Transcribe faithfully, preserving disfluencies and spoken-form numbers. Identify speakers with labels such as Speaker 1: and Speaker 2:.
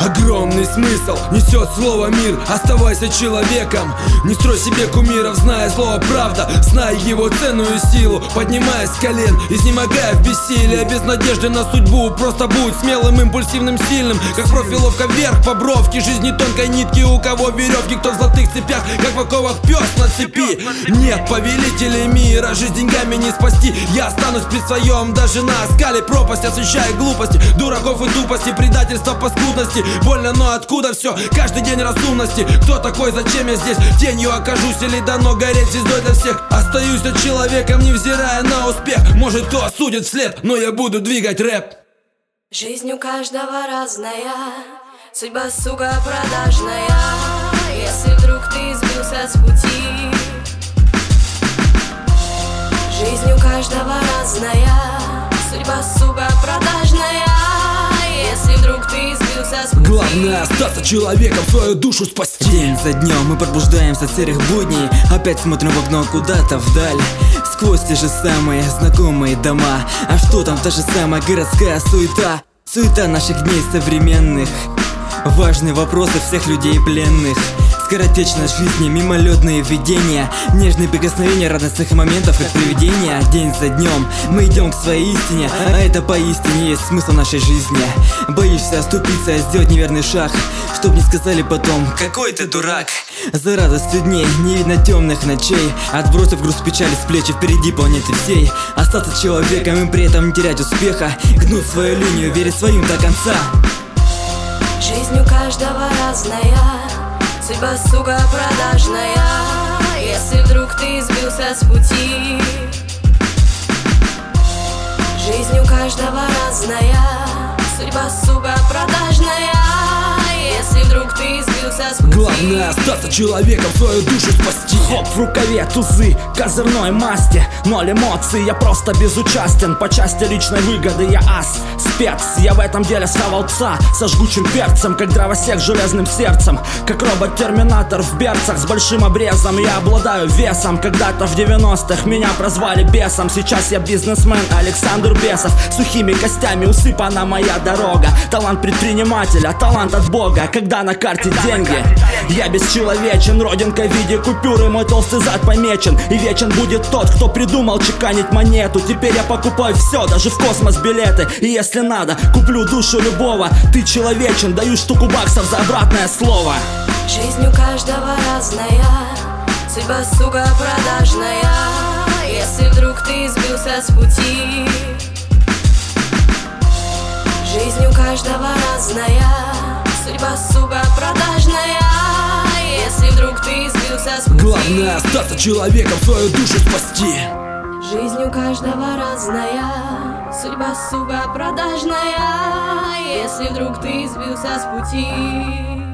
Speaker 1: Огромный смысл несет слово мир. Оставайся человеком, не строй себе кумиров, зная слово правда, знай его ценную силу. Поднимаясь с колен, изнемогая в бессилии, без надежды на судьбу, просто будь смелым, импульсивным, сильным, как профиловка вверх по бровке. Жизни тонкой нитки, у кого веревки, кто в золотых цепях, как в оковах пес на цепи. Нет повелителей мира, жизнь деньгами не спасти. Я останусь при своем, даже на скале пропасть, освещая глупости, дураков и тупости, предательства, паскудности. Больно, но откуда все? Каждый день разумности. Кто такой, зачем я здесь? Тенью окажусь или дано гореть звездой для всех? Остаюсь я человеком, невзирая на успех. Может, кто осудит вслед, но я буду двигать рэп.
Speaker 2: Жизнь у каждого разная, судьба, сука, продажная. Если вдруг ты сбился с пути, жизнь у каждого разная, судьба, сука, продажная. Если вдруг ты сбился с пути,
Speaker 1: главное остаться человеком, свою душу спасти.
Speaker 3: День за днем мы пробуждаемся от серых будней, опять смотрим в окно куда-то вдаль, сквозь те же самые знакомые дома. А что там, та же самая городская суета, суета наших дней современных. Важные вопросы всех людей пленных. Скоротечность жизни, мимолетные видения, нежные прикосновения радостных моментов, как привидения. День за днем мы идем к своей истине, а это поистине есть смысл нашей жизни. Боишься оступиться, сделать неверный шаг, чтоб не сказали потом: какой ты дурак. За радостью дней не видно темных ночей, отбросив груз печали с плеч, впереди планеты всей. Остаться человеком и при этом не терять успеха, гнуть свою линию, верить своим до конца.
Speaker 2: жизнь у каждого разная, судьба, сука, продажная. Если вдруг ты сбился с пути, жизнь у каждого разная, судьба, сука, продажная. Если вдруг ты сбился с пути,
Speaker 1: главное остаться человеком, свою душу спасти.
Speaker 4: Хоп, в рукаве тузы козырной масти, ноль эмоций, я просто безучастен. По части личной выгоды я ас, спец. Я в этом деле схавался со жгучим перцем, как дровосек с железным сердцем, как робот-терминатор в берцах с большим обрезом. Я обладаю весом, когда-то в девяностых меня прозвали бесом. Сейчас я бизнесмен Александр Бесов, сухими костями усыпана моя дорога. Талант предпринимателя, талант от Бога. Когда на карте деньги, я бесчеловечен, родинка в виде купюры, мой толстый зад помечен. И вечен будет тот, кто придумал чеканить монету. Теперь я покупаю все, даже в космос билеты. И если надо, куплю душу любого. Ты человечен, даю штуку баксов за обратное слово.
Speaker 2: жизнь у каждого разная, судьба, сука, продажная. Если вдруг ты сбился с пути, жизнь у каждого разная, судьба, сука, продажная. Если вдруг ты сбился с пути,
Speaker 1: главное остаться человеком, свою душу спасти.
Speaker 2: жизнь у каждого разная, судьба, сука, продажная. Если вдруг ты сбился с пути,